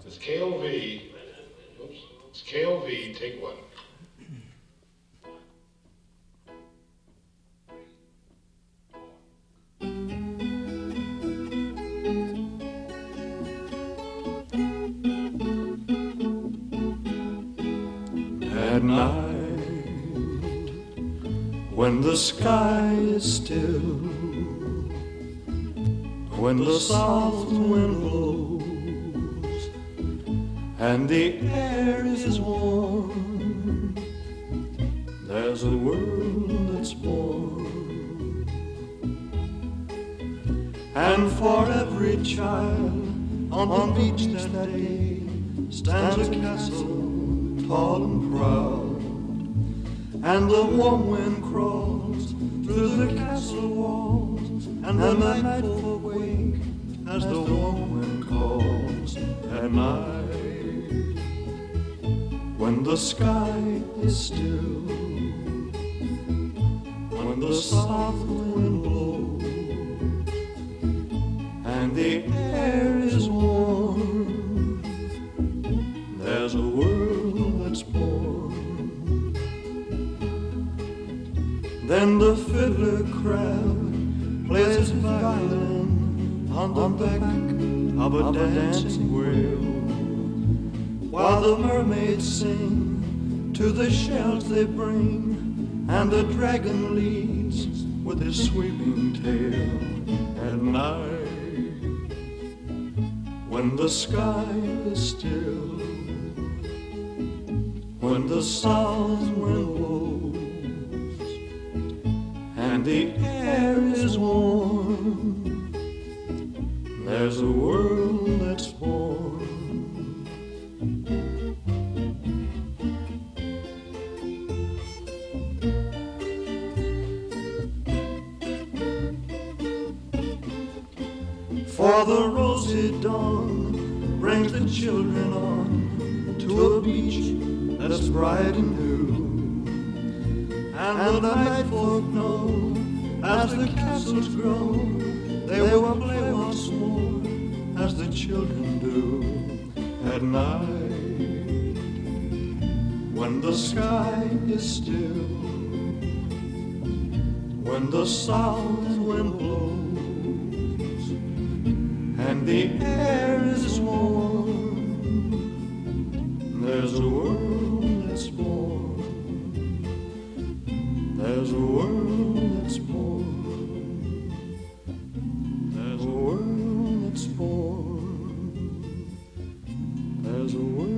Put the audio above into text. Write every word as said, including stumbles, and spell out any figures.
It's K O V. Oops. It's K O V, take one. At night, when the sky is still, when the south wind blows and the air is warm, there's a world that's born. And for every child on the beach that day stands a castle tall and proud, and the warm wind crawls through the castle walls, and the night folk wake as the warm wind calls. At night, when the sky is still, when the south wind blows and the air is warm, there's a world that's born. Then the fiddler crab plays his violin on the back of a dancing whale, while the mermaids sing to the shells they bring, and the dragon leads with his sweeping tail. At night, when the sky is still, when the south wind blows and the air is warm, there's a world that's born. For the rosy dawn brings the children on to a beach that's bright and new, and the night folk know as the castles grow they will play once more as the children do. At night, when the sky is still, when the south wind blows and the air is warm, there's a world that's born. There's a world that's born. There's a world that's born. There's a world